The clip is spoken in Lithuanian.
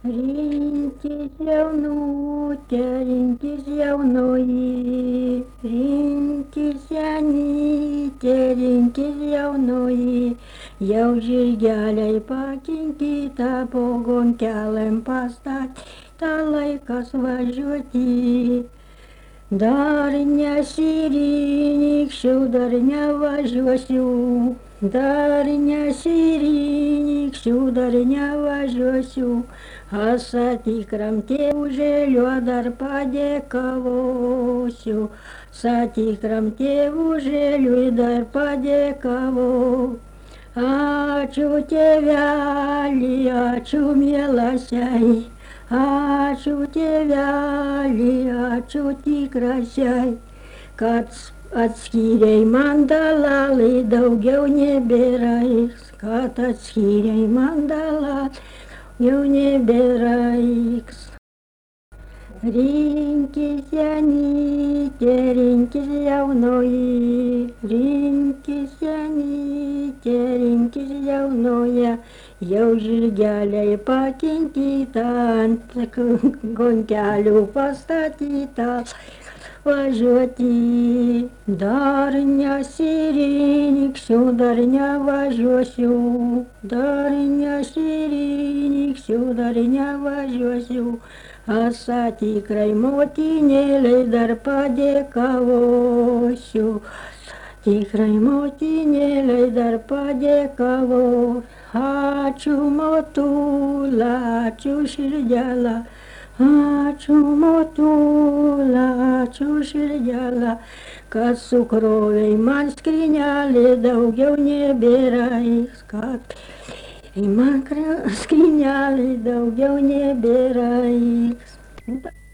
Rinkis jaunutė, rinkis jaunoji, rinkis senytė, rinkis jaunoji, jau žirgeliai pakinkyta, pogonkelėm pastatyta, laikas važiuoti. Dar nesirinkščiau, dar nevažiuosiu, dar nesirinkščiau, dar nevažiuosiu. Asati kramtėvužėliu dar padėkavosiu, sati kramtėvužėliu dar padėkavau. Ačiū tėveli, ačiū mielasiai, ačiū tėveli, ačiū tikrasiai, kad atskyrei man dalalai, daugiau nebėrais, kad atskyrei man dalalai, jau nebėraiks. Rinkis senytė, rinkis jaunoji, rinkis senytė, rinkis jaunoja, jau žirgeliai pakinkyta, ant gonkelių pastatyta, važiuoti. Dar nesirinkščiau, dar nevažiuosiu, dar nesirinkščiau, dar nevažiuosiu. Asa tikrai motinėlei dar padėkavosiu, tikrai motinėlei dar padėkavau. Ačiū motula, ačiū širdėla, ačiū motula, ačiū širdėla, kad sukrovei man skrynelį, daugiau nebėrais, kad man skrynelį, daugiau nebėrais.